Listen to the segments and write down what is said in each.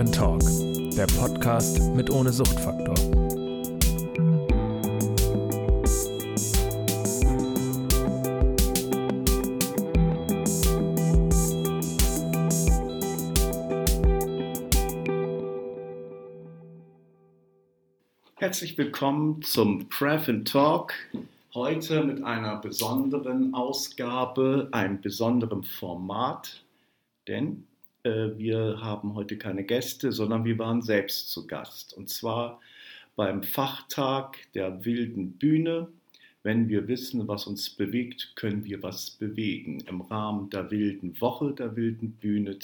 Talk, der Podcast mit ohne Suchtfaktor. Herzlich willkommen zum Talk. Heute mit einer besonderen Ausgabe, einem besonderen Format, denn wir haben heute keine Gäste, sondern wir waren selbst zu Gast. Und zwar beim Fachtag der wilden Bühne. Wenn wir wissen, was uns bewegt, können wir was bewegen. Im Rahmen der wilden Woche der wilden Bühne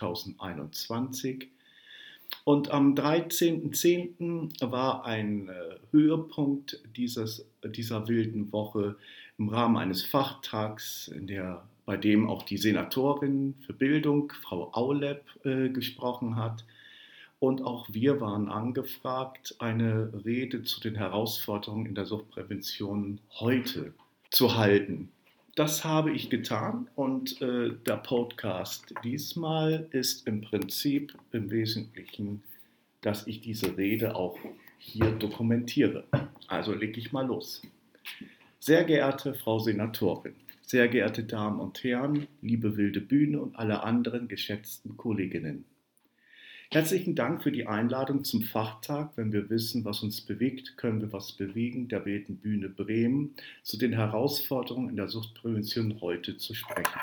2021. Und am 13.10. war ein Höhepunkt dieser wilden Woche im Rahmen eines Fachtags, bei dem auch die Senatorin für Bildung, Frau Aulep, gesprochen hat. Und auch wir waren angefragt, eine Rede zu den Herausforderungen in der Suchtprävention heute zu halten. Das habe ich getan und der Podcast diesmal ist im Prinzip im Wesentlichen, dass ich diese Rede auch hier dokumentiere. Also lege ich mal los. Sehr geehrte Frau Senatorin, sehr geehrte Damen und Herren, liebe wilde Bühne und alle anderen geschätzten Kolleginnen. Herzlichen Dank für die Einladung zum Fachtag. Wenn wir wissen, was uns bewegt, können wir was bewegen, der wilden Bühne Bremen, zu den Herausforderungen in der Suchtprävention heute zu sprechen.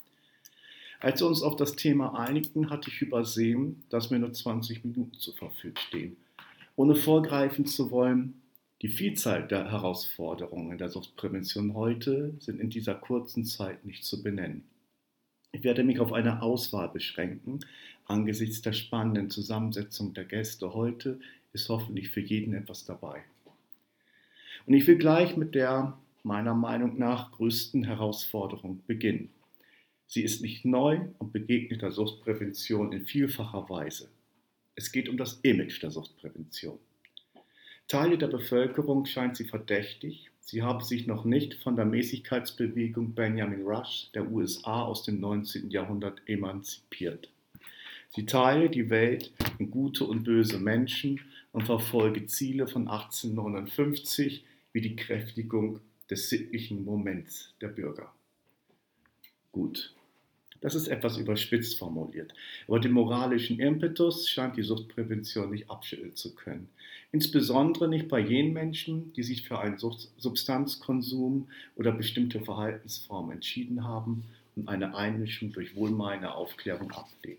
Als wir uns auf das Thema einigten, hatte ich übersehen, dass mir nur 20 Minuten zur Verfügung stehen. Ohne vorgreifen zu wollen, die Vielzahl der Herausforderungen in der Suchtprävention heute sind in dieser kurzen Zeit nicht zu benennen. Ich werde mich auf eine Auswahl beschränken. Angesichts der spannenden Zusammensetzung der Gäste heute ist hoffentlich für jeden etwas dabei. Und ich will gleich mit der, meiner Meinung nach, größten Herausforderung beginnen. Sie ist nicht neu und begegnet der Suchtprävention in vielfacher Weise. Es geht um das Image der Suchtprävention. Teile der Bevölkerung scheint sie verdächtig. Sie haben sich noch nicht von der Mäßigkeitsbewegung Benjamin Rush der USA aus dem 19. Jahrhundert emanzipiert. Sie teile die Welt in gute und böse Menschen und verfolge Ziele von 1859 wie die Kräftigung des sittlichen Moments der Bürger. Gut. Das ist etwas überspitzt formuliert, aber den moralischen Impetus scheint die Suchtprävention nicht abschütteln zu können. Insbesondere nicht bei jenen Menschen, die sich für einen Substanzkonsum oder bestimmte Verhaltensformen entschieden haben und eine Einmischung durch wohlmeinende Aufklärung ablehnen.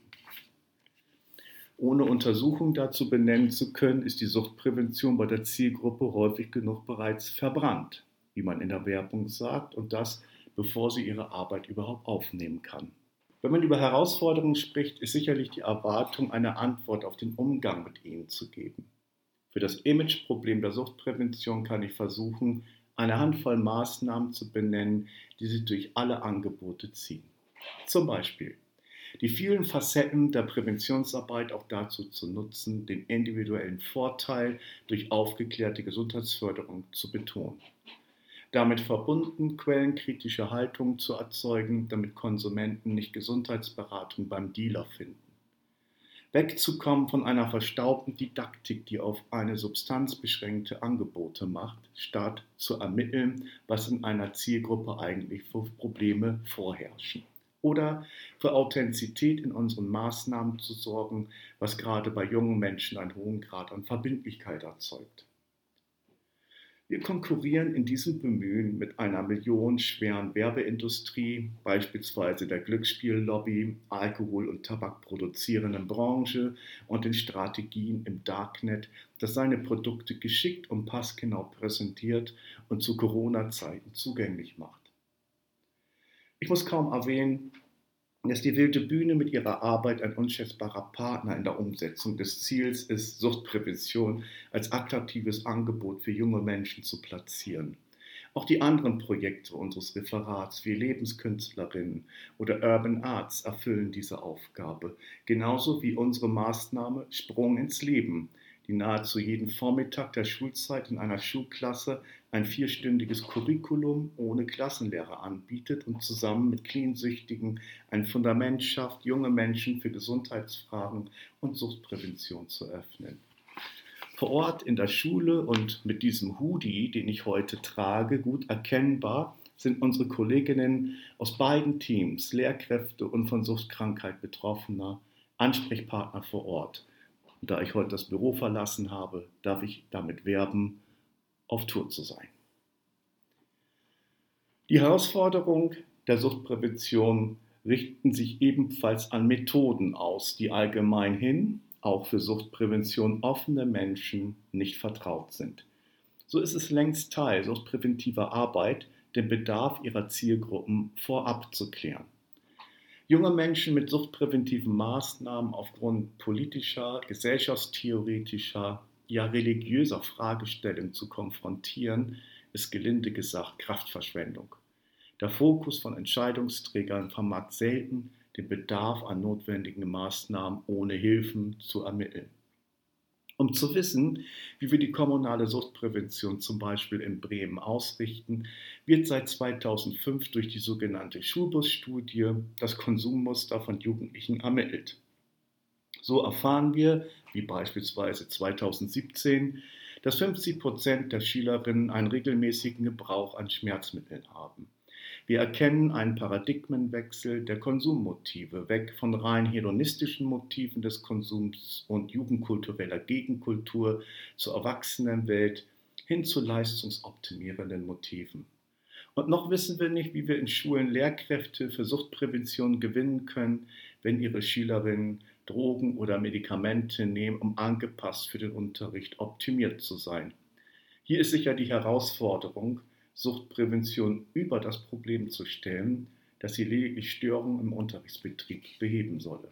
Ohne Untersuchung dazu benennen zu können, ist die Suchtprävention bei der Zielgruppe häufig genug bereits verbrannt, wie man in der Werbung sagt, und das, bevor sie ihre Arbeit überhaupt aufnehmen kann. Wenn man über Herausforderungen spricht, ist sicherlich die Erwartung, eine Antwort auf den Umgang mit ihnen zu geben. Für das Imageproblem der Suchtprävention kann ich versuchen, eine Handvoll Maßnahmen zu benennen, die sich durch alle Angebote ziehen. Zum Beispiel die vielen Facetten der Präventionsarbeit auch dazu zu nutzen, den individuellen Vorteil durch aufgeklärte Gesundheitsförderung zu betonen. Damit verbunden, quellenkritische Haltungen zu erzeugen, damit Konsumenten nicht Gesundheitsberatung beim Dealer finden. Wegzukommen von einer verstaubten Didaktik, die auf eine Substanz beschränkte Angebote macht, statt zu ermitteln, was in einer Zielgruppe eigentlich für Probleme vorherrschen. Oder für Authentizität in unseren Maßnahmen zu sorgen, was gerade bei jungen Menschen einen hohen Grad an Verbindlichkeit erzeugt. Wir konkurrieren in diesem Bemühen mit einer millionenschweren Werbeindustrie, beispielsweise der Glücksspiellobby, Alkohol- und Tabak produzierenden Branche und den Strategien im Darknet, das seine Produkte geschickt und passgenau präsentiert und zu Corona-Zeiten zugänglich macht. Ich muss kaum erwähnen, dass die wilde Bühne mit ihrer Arbeit ein unschätzbarer Partner in der Umsetzung des Ziels ist, Suchtprävention als attraktives Angebot für junge Menschen zu platzieren. Auch die anderen Projekte unseres Referats wie Lebenskünstlerinnen oder Urban Arts erfüllen diese Aufgabe, genauso wie unsere Maßnahme Sprung ins Leben, die nahezu jeden Vormittag der Schulzeit in einer Schulklasse ein 4-stündiges Curriculum ohne Klassenlehrer anbietet und zusammen mit Cleansüchtigen ein Fundament schafft, junge Menschen für Gesundheitsfragen und Suchtprävention zu öffnen. Vor Ort in der Schule und mit diesem Hoodie, den ich heute trage, gut erkennbar, sind unsere Kolleginnen aus beiden Teams, Lehrkräfte und von Suchtkrankheit Betroffener, Ansprechpartner vor Ort. Und da ich heute das Büro verlassen habe, darf ich damit werben, auf Tour zu sein. Die Herausforderungen der Suchtprävention richten sich ebenfalls an Methoden aus, die allgemeinhin auch für Suchtprävention offene Menschen nicht vertraut sind. So ist es längst Teil suchtpräventiver Arbeit, den Bedarf ihrer Zielgruppen vorab zu klären. Junge Menschen mit suchtpräventiven Maßnahmen aufgrund politischer, gesellschaftstheoretischer, ja religiöser Fragestellungen zu konfrontieren, ist gelinde gesagt Kraftverschwendung. Der Fokus von Entscheidungsträgern vermag selten, den Bedarf an notwendigen Maßnahmen ohne Hilfen zu ermitteln. Um zu wissen, wie wir die kommunale Suchtprävention zum Beispiel in Bremen ausrichten, wird seit 2005 durch die sogenannte Schulbus-Studie das Konsummuster von Jugendlichen ermittelt. So erfahren wir, wie beispielsweise 2017, dass 50% der Schülerinnen einen regelmäßigen Gebrauch an Schmerzmitteln haben. Wir erkennen einen Paradigmenwechsel der Konsummotive, weg von rein hedonistischen Motiven des Konsums und jugendkultureller Gegenkultur zur Erwachsenenwelt hin zu leistungsoptimierenden Motiven. Und noch wissen wir nicht, wie wir in Schulen Lehrkräfte für Suchtprävention gewinnen können, wenn ihre Schülerinnen Drogen oder Medikamente nehmen, um angepasst für den Unterricht optimiert zu sein. Hier ist sicher die Herausforderung, Suchtprävention über das Problem zu stellen, dass sie lediglich Störungen im Unterrichtsbetrieb beheben solle.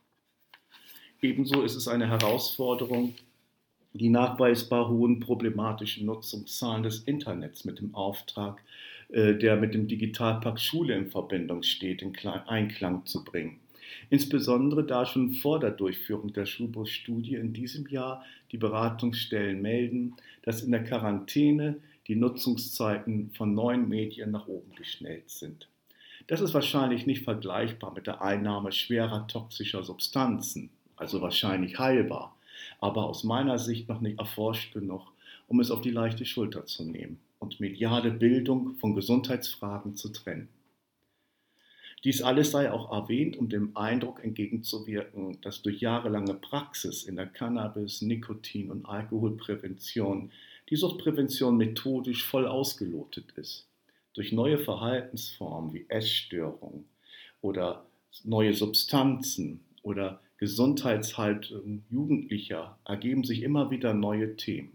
Ebenso ist es eine Herausforderung, die nachweisbar hohen problematischen Nutzungszahlen des Internets mit dem Auftrag, der mit dem Digitalpakt Schule in Verbindung steht, in Einklang zu bringen. Insbesondere da schon vor der Durchführung der Schulbus-Studie in diesem Jahr die Beratungsstellen melden, dass in der Quarantäne die Nutzungszeiten von neuen Medien nach oben geschnellt sind. Das ist wahrscheinlich nicht vergleichbar mit der Einnahme schwerer toxischer Substanzen, also wahrscheinlich heilbar, aber aus meiner Sicht noch nicht erforscht genug, um es auf die leichte Schulter zu nehmen und mediale Bildung von Gesundheitsfragen zu trennen. Dies alles sei auch erwähnt, um dem Eindruck entgegenzuwirken, dass durch jahrelange Praxis in der Cannabis-, Nikotin- und Alkoholprävention die Suchtprävention methodisch voll ausgelotet ist. Durch neue Verhaltensformen wie Essstörungen oder neue Substanzen oder Gesundheitshaltung Jugendlicher ergeben sich immer wieder neue Themen.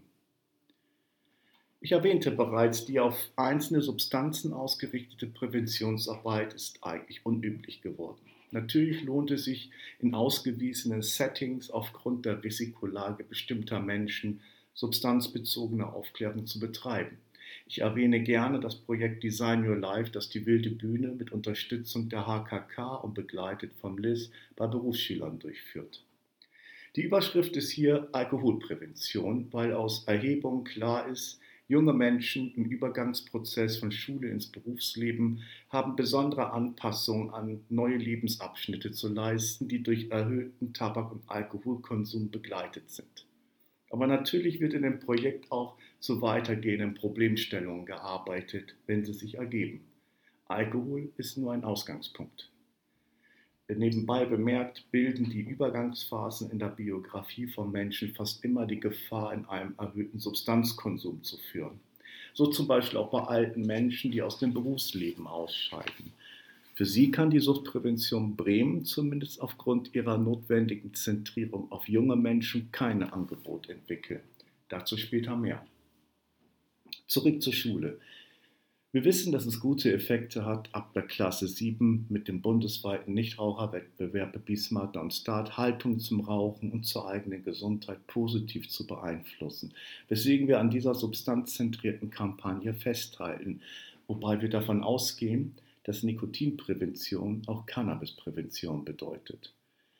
Ich erwähnte bereits, die auf einzelne Substanzen ausgerichtete Präventionsarbeit ist eigentlich unüblich geworden. Natürlich lohnt es sich in ausgewiesenen Settings aufgrund der Risikolage bestimmter Menschen substanzbezogene Aufklärung zu betreiben. Ich erwähne gerne das Projekt Design Your Life, das die Wilde Bühne mit Unterstützung der HKK und begleitet vom LIS bei Berufsschülern durchführt. Die Überschrift ist hier Alkoholprävention, weil aus Erhebungen klar ist, junge Menschen im Übergangsprozess von Schule ins Berufsleben haben besondere Anpassungen an neue Lebensabschnitte zu leisten, die durch erhöhten Tabak- und Alkoholkonsum begleitet sind. Aber natürlich wird in dem Projekt auch zu weitergehenden Problemstellungen gearbeitet, wenn sie sich ergeben. Alkohol ist nur ein Ausgangspunkt. Nebenbei bemerkt, bilden die Übergangsphasen in der Biografie von Menschen fast immer die Gefahr, in einem erhöhten Substanzkonsum zu führen. So zum Beispiel auch bei alten Menschen, die aus dem Berufsleben ausscheiden. Für sie kann die Suchtprävention Bremen zumindest aufgrund ihrer notwendigen Zentrierung auf junge Menschen kein Angebot entwickeln. Dazu später mehr. Zurück zur Schule. Wir wissen, dass es gute Effekte hat, ab der Klasse 7 mit dem bundesweiten Nichtraucherwettbewerb Be Smart Don't Start Haltung zum Rauchen und zur eigenen Gesundheit positiv zu beeinflussen, weswegen wir an dieser substanzzentrierten Kampagne festhalten, wobei wir davon ausgehen, dass Nikotinprävention auch Cannabisprävention bedeutet.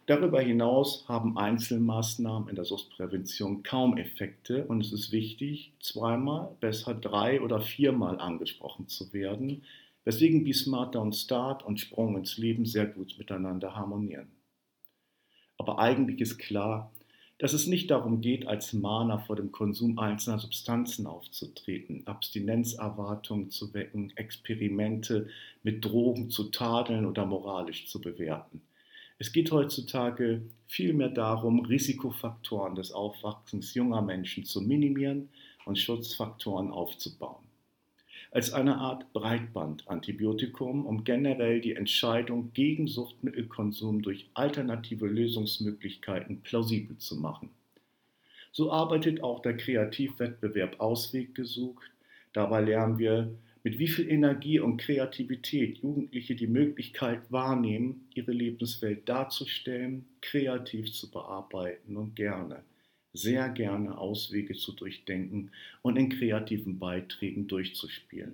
Darüber hinaus haben Einzelmaßnahmen in der Suchtprävention kaum Effekte und es ist wichtig, zweimal, besser 3- oder 4-mal angesprochen zu werden, weswegen Be Smart Don't Start und Sprung ins Leben sehr gut miteinander harmonieren. Aber eigentlich ist klar, dass es nicht darum geht, als Mahner vor dem Konsum einzelner Substanzen aufzutreten, Abstinenzerwartungen zu wecken, Experimente mit Drogen zu tadeln oder moralisch zu bewerten. Es geht heutzutage vielmehr darum, Risikofaktoren des Aufwachsens junger Menschen zu minimieren und Schutzfaktoren aufzubauen. Als eine Art Breitbandantibiotikum, um generell die Entscheidung gegen Suchtmittelkonsum durch alternative Lösungsmöglichkeiten plausibel zu machen. So arbeitet auch der Kreativwettbewerb Ausweg gesucht. Dabei lernen wir, mit wie viel Energie und Kreativität Jugendliche die Möglichkeit wahrnehmen, ihre Lebenswelt darzustellen, kreativ zu bearbeiten und gerne, sehr gerne Auswege zu durchdenken und in kreativen Beiträgen durchzuspielen.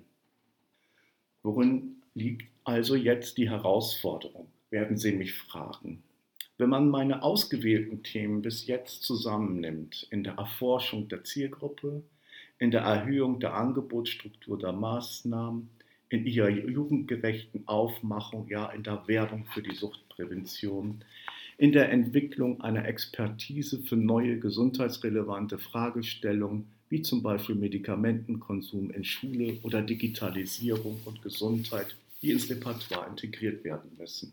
Worin liegt also jetzt die Herausforderung, werden Sie mich fragen. Wenn man meine ausgewählten Themen bis jetzt zusammennimmt, in der Erforschung der Zielgruppe, in der Erhöhung der Angebotsstruktur der Maßnahmen, in ihrer jugendgerechten Aufmachung, ja in der Werbung für die Suchtprävention, in der Entwicklung einer Expertise für neue gesundheitsrelevante Fragestellungen, wie zum Beispiel Medikamentenkonsum in Schule oder Digitalisierung und Gesundheit, die ins Repertoire integriert werden müssen.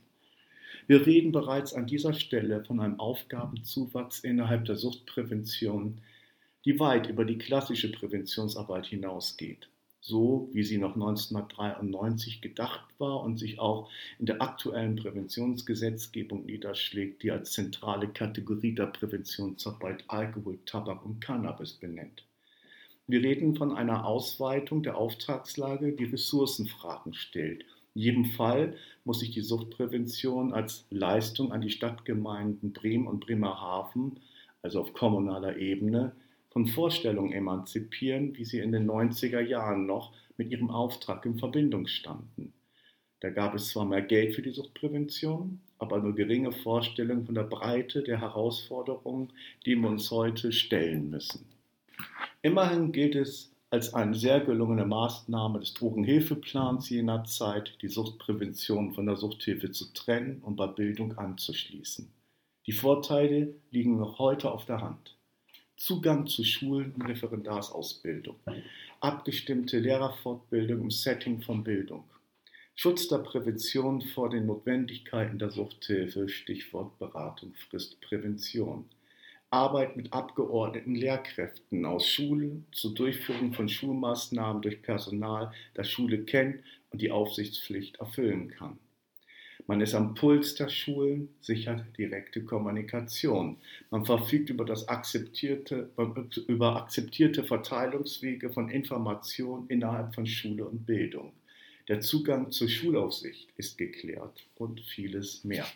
Wir reden bereits an dieser Stelle von einem Aufgabenzuwachs innerhalb der Suchtprävention, die weit über die klassische Präventionsarbeit hinausgeht, so wie sie noch 1993 gedacht war und sich auch in der aktuellen Präventionsgesetzgebung niederschlägt, die als zentrale Kategorie der Präventionsarbeit Alkohol, Tabak und Cannabis benennt. Wir reden von einer Ausweitung der Auftragslage, die Ressourcenfragen stellt. In jedem Fall muss sich die Suchtprävention als Leistung an die Stadtgemeinden Bremen und Bremerhaven, also auf kommunaler Ebene, von Vorstellungen emanzipieren, wie sie in den 90er Jahren noch mit ihrem Auftrag in Verbindung standen. Da gab es zwar mehr Geld für die Suchtprävention, aber nur geringe Vorstellungen von der Breite der Herausforderungen, denen wir uns heute stellen müssen. Immerhin gilt es als eine sehr gelungene Maßnahme des Drogenhilfeplans jener Zeit, die Suchtprävention von der Suchthilfe zu trennen und bei Bildung anzuschließen. Die Vorteile liegen noch heute auf der Hand. Zugang zu Schulen und Referendarsausbildung, abgestimmte Lehrerfortbildung im Setting von Bildung, Schutz der Prävention vor den Notwendigkeiten der Suchthilfe, Stichwort Beratung, Fristprävention, Arbeit mit abgeordneten Lehrkräften aus Schulen zur Durchführung von Schulmaßnahmen durch Personal, das Schule kennt und die Aufsichtspflicht erfüllen kann. Man ist am Puls der Schulen, sichert direkte Kommunikation. Man verfügt über akzeptierte Verteilungswege von Informationen innerhalb von Schule und Bildung. Der Zugang zur Schulaufsicht ist geklärt und vieles mehr.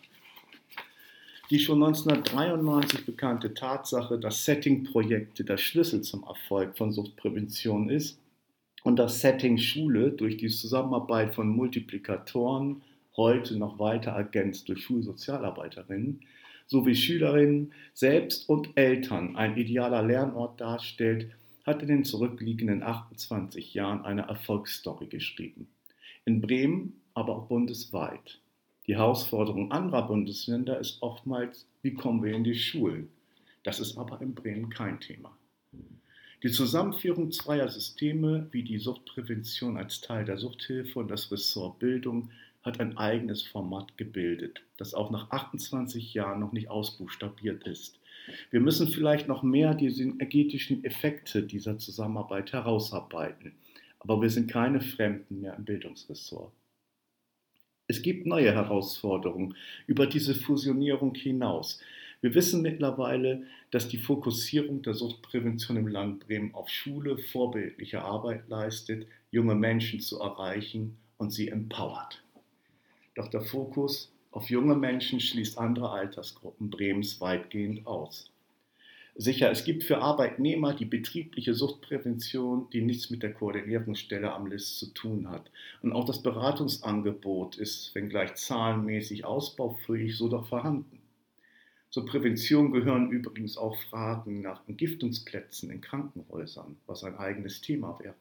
Die schon 1993 bekannte Tatsache, dass Setting-Projekte der Schlüssel zum Erfolg von Suchtprävention ist und das Setting Schule durch die Zusammenarbeit von Multiplikatoren, heute noch weiter ergänzt durch Schulsozialarbeiterinnen, sowie Schülerinnen selbst und Eltern ein idealer Lernort darstellt, hat in den zurückliegenden 28 Jahren eine Erfolgsstory geschrieben. In Bremen, aber auch bundesweit. Die Herausforderung anderer Bundesländer ist oftmals, wie kommen wir in die Schulen? Das ist aber in Bremen kein Thema. Die Zusammenführung zweier Systeme wie die Suchtprävention als Teil der Suchthilfe und das Ressort Bildung hat ein eigenes Format gebildet, das auch nach 28 Jahren noch nicht ausbuchstabiert ist. Wir müssen vielleicht noch mehr die synergetischen Effekte dieser Zusammenarbeit herausarbeiten, aber wir sind keine Fremden mehr im Bildungsressort. Es gibt neue Herausforderungen über diese Fusionierung hinaus. Wir wissen mittlerweile, dass die Fokussierung der Suchtprävention im Land Bremen auf Schule vorbildliche Arbeit leistet, junge Menschen zu erreichen und sie empowert. Doch der Fokus auf junge Menschen schließt andere Altersgruppen Bremens weitgehend aus. Sicher, es gibt für Arbeitnehmer die betriebliche Suchtprävention, die nichts mit der Koordinierungsstelle am LIS zu tun hat. Und auch das Beratungsangebot ist, wenngleich zahlenmäßig ausbaufähig, so doch vorhanden. Zur Prävention gehören übrigens auch Fragen nach Entgiftungsplätzen in Krankenhäusern, was ein eigenes Thema wäre.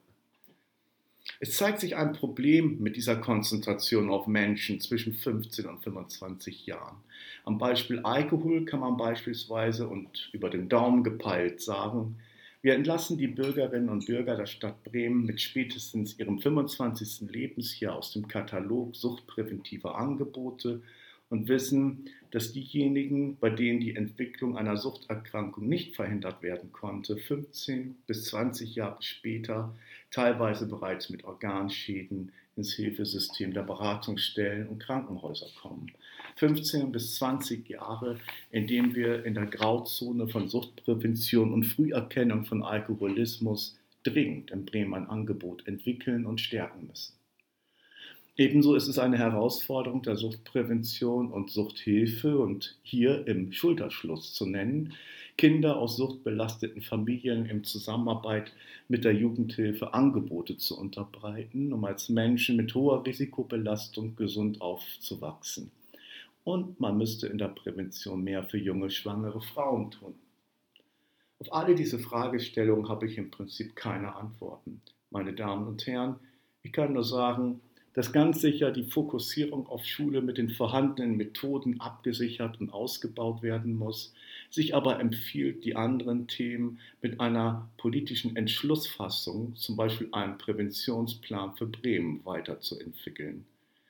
Es zeigt sich ein Problem mit dieser Konzentration auf Menschen zwischen 15 und 25 Jahren. Am Beispiel Alkohol kann man beispielsweise und über den Daumen gepeilt sagen, wir entlassen die Bürgerinnen und Bürger der Stadt Bremen mit spätestens ihrem 25. Lebensjahr aus dem Katalog suchtpräventiver Angebote und wissen, dass diejenigen, bei denen die Entwicklung einer Suchterkrankung nicht verhindert werden konnte, 15 bis 20 Jahre später teilweise bereits mit Organschäden ins Hilfesystem der Beratungsstellen und Krankenhäuser kommen. 15 bis 20 Jahre, in denen wir in der Grauzone von Suchtprävention und Früherkennung von Alkoholismus dringend in Bremen ein Angebot entwickeln und stärken müssen. Ebenso ist es eine Herausforderung der Suchtprävention und Suchthilfe und hier im Schulterschluss zu nennen, Kinder aus suchtbelasteten Familien in Zusammenarbeit mit der Jugendhilfe Angebote zu unterbreiten, um als Menschen mit hoher Risikobelastung gesund aufzuwachsen. Und man müsste in der Prävention mehr für junge, schwangere Frauen tun. Auf alle diese Fragestellungen habe ich im Prinzip keine Antworten. Meine Damen und Herren, ich kann nur sagen, dass ganz sicher die Fokussierung auf Schule mit den vorhandenen Methoden abgesichert und ausgebaut werden muss, sich aber empfiehlt, die anderen Themen mit einer politischen Entschlussfassung, zum Beispiel einem Präventionsplan für Bremen, weiterzuentwickeln.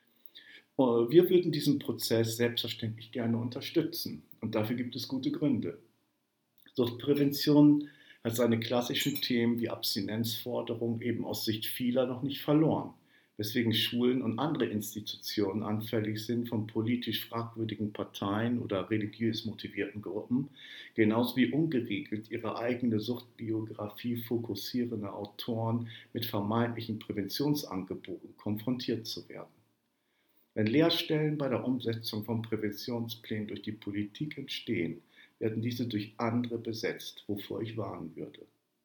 Wir würden diesen Prozess selbstverständlich gerne unterstützen und dafür gibt es gute Gründe. Suchtprävention hat seine klassischen Themen wie Abstinenzforderung eben aus Sicht vieler noch nicht verloren, weswegen Schulen und andere Institutionen anfällig sind von politisch fragwürdigen Parteien oder religiös motivierten Gruppen, genauso wie ungeregelt ihre eigene Suchtbiografie fokussierende Autoren mit vermeintlichen Präventionsangeboten konfrontiert zu werden. Wenn Leerstellen bei der Umsetzung von Präventionsplänen durch die Politik entstehen, werden diese durch andere besetzt, wovor ich warnen würde.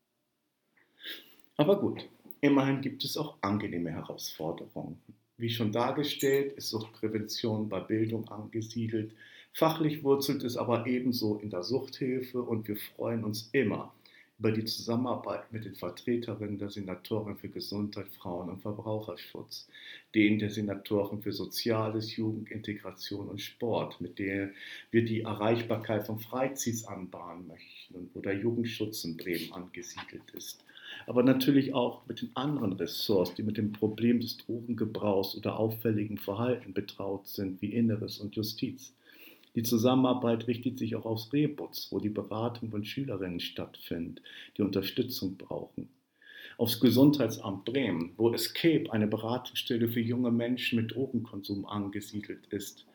Aber gut, immerhin gibt es auch angenehme Herausforderungen. Wie schon dargestellt, ist Suchtprävention bei Bildung angesiedelt. Fachlich wurzelt es aber ebenso in der Suchthilfe und wir freuen uns immer über die Zusammenarbeit mit den Vertreterinnen der Senatorin für Gesundheit, Frauen- und Verbraucherschutz, denen der Senatorin für Soziales, Jugend, Integration und Sport, mit der wir die Erreichbarkeit von Freizis anbahnen möchten und wo der Jugendschutz in Bremen angesiedelt ist. Aber natürlich auch mit den anderen Ressorts, die mit dem Problem des Drogengebrauchs oder auffälligen Verhalten betraut sind, wie Inneres und Justiz. Die Zusammenarbeit richtet sich auch aufs Rebutz, wo die Beratung von Schülerinnen stattfindet, die Unterstützung brauchen. Aufs Gesundheitsamt Bremen, wo Escape, eine Beratungsstelle für junge Menschen mit Drogenkonsum angesiedelt ist,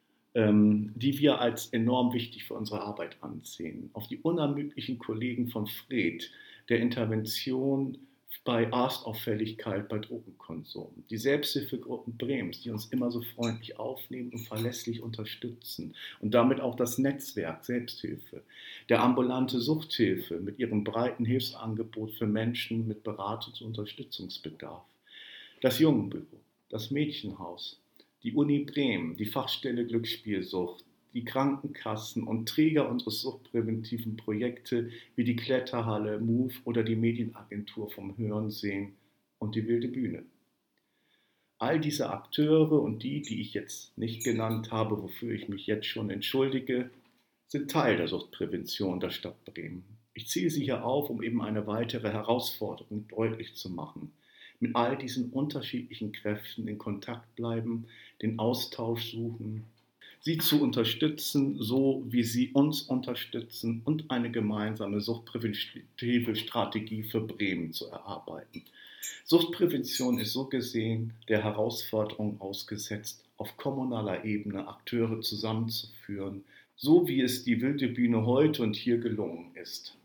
die wir als enorm wichtig für unsere Arbeit ansehen. Auf die unermüdlichen Kollegen von Fred, der Intervention bei Arztauffälligkeit bei Drogenkonsum, die Selbsthilfegruppen Bremens, die uns immer so freundlich aufnehmen und verlässlich unterstützen und damit auch das Netzwerk Selbsthilfe, der ambulante Suchthilfe mit ihrem breiten Hilfsangebot für Menschen mit Beratungs- und Unterstützungsbedarf, das Jungenbüro, das Mädchenhaus, die Uni Bremen, die Fachstelle Glücksspielsucht, die Krankenkassen und Träger unseres suchtpräventiven Projekte wie die Kletterhalle, MOVE oder die Medienagentur vom Hörensehen und die Wilde Bühne. All diese Akteure und die ich jetzt nicht genannt habe, wofür ich mich jetzt schon entschuldige, sind Teil der Suchtprävention der Stadt Bremen. Ich zähle sie hier auf, um eben eine weitere Herausforderung deutlich zu machen. Mit all diesen unterschiedlichen Kräften in Kontakt bleiben, den Austausch suchen, sie zu unterstützen, so wie sie uns unterstützen und eine gemeinsame suchtpräventive Strategie für Bremen zu erarbeiten. Suchtprävention ist so gesehen der Herausforderung ausgesetzt, auf kommunaler Ebene Akteure zusammenzuführen, so wie es die Wilde Bühne heute und hier gelungen ist.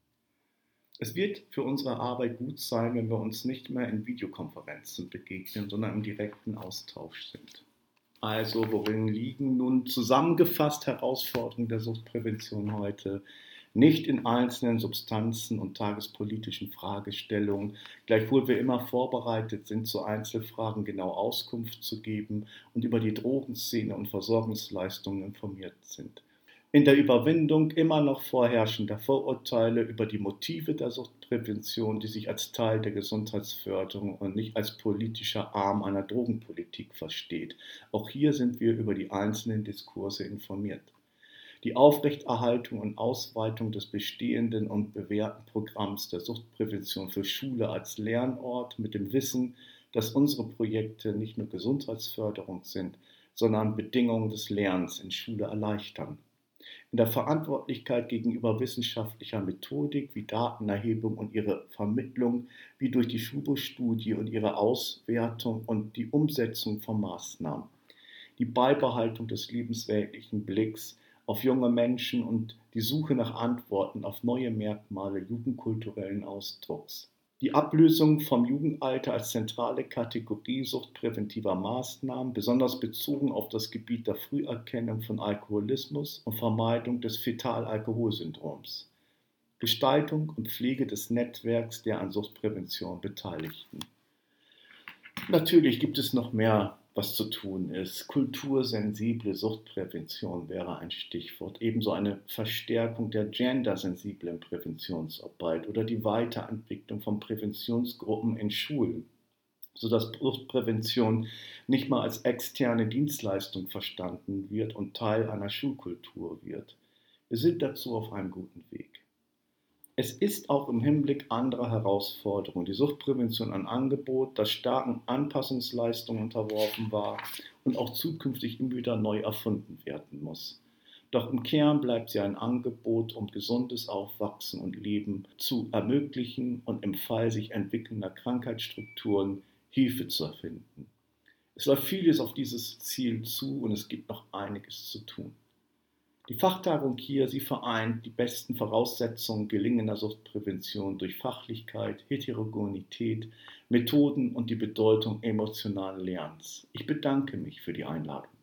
Es wird für unsere Arbeit gut sein, wenn wir uns nicht mehr in Videokonferenzen begegnen, sondern im direkten Austausch sind. Also worin liegen nun zusammengefasst Herausforderungen der Suchtprävention heute? Nicht in einzelnen Substanzen und tagespolitischen Fragestellungen, gleichwohl wir immer vorbereitet sind, zu Einzelfragen genau Auskunft zu geben und über die Drogenszene und Versorgungsleistungen informiert sind. in der Überwindung immer noch vorherrschender Vorurteile über die Motive der Suchtprävention, die sich als Teil der Gesundheitsförderung und nicht als politischer Arm einer Drogenpolitik versteht. Auch hier sind wir über die einzelnen Diskurse informiert. Die Aufrechterhaltung und Ausweitung des bestehenden und bewährten Programms der Suchtprävention für Schule als Lernort mit dem Wissen, dass unsere Projekte nicht nur Gesundheitsförderung sind, sondern Bedingungen des Lernens in Schule erleichtern. In der Verantwortlichkeit gegenüber wissenschaftlicher Methodik wie Datenerhebung und ihre Vermittlung, wie durch die Schubo-Studie und ihre Auswertung und die Umsetzung von Maßnahmen. Die Beibehaltung des lebensweltlichen Blicks auf junge Menschen und die Suche nach Antworten auf neue Merkmale jugendkulturellen Ausdrucks. Die Ablösung vom Jugendalter als zentrale Kategorie suchtpräventiver Maßnahmen, besonders bezogen auf das Gebiet der Früherkennung von Alkoholismus und Vermeidung des Fetalalkoholsyndroms. Gestaltung und Pflege des Netzwerks der an Suchtprävention Beteiligten. Natürlich gibt es noch mehr, was zu tun ist. Kultursensible Suchtprävention wäre ein Stichwort. Ebenso eine Verstärkung der gendersensiblen Präventionsarbeit oder die Weiterentwicklung von Präventionsgruppen in Schulen, sodass Suchtprävention nicht mal als externe Dienstleistung verstanden wird und Teil einer Schulkultur wird. Wir sind dazu auf einem guten Weg. Es ist auch im Hinblick anderer Herausforderungen die Suchtprävention ein Angebot, das starken Anpassungsleistungen unterworfen war und auch zukünftig immer wieder neu erfunden werden muss. Doch im Kern bleibt sie ein Angebot, um gesundes Aufwachsen und Leben zu ermöglichen und im Fall sich entwickelnder Krankheitsstrukturen Hilfe zu erfinden. Es läuft vieles auf dieses Ziel zu und es gibt noch einiges zu tun. Die Fachtagung hier, sie vereint die besten Voraussetzungen gelingender Suchtprävention durch Fachlichkeit, Heterogenität, Methoden und die Bedeutung emotionalen Lernens. Ich bedanke mich für die Einladung.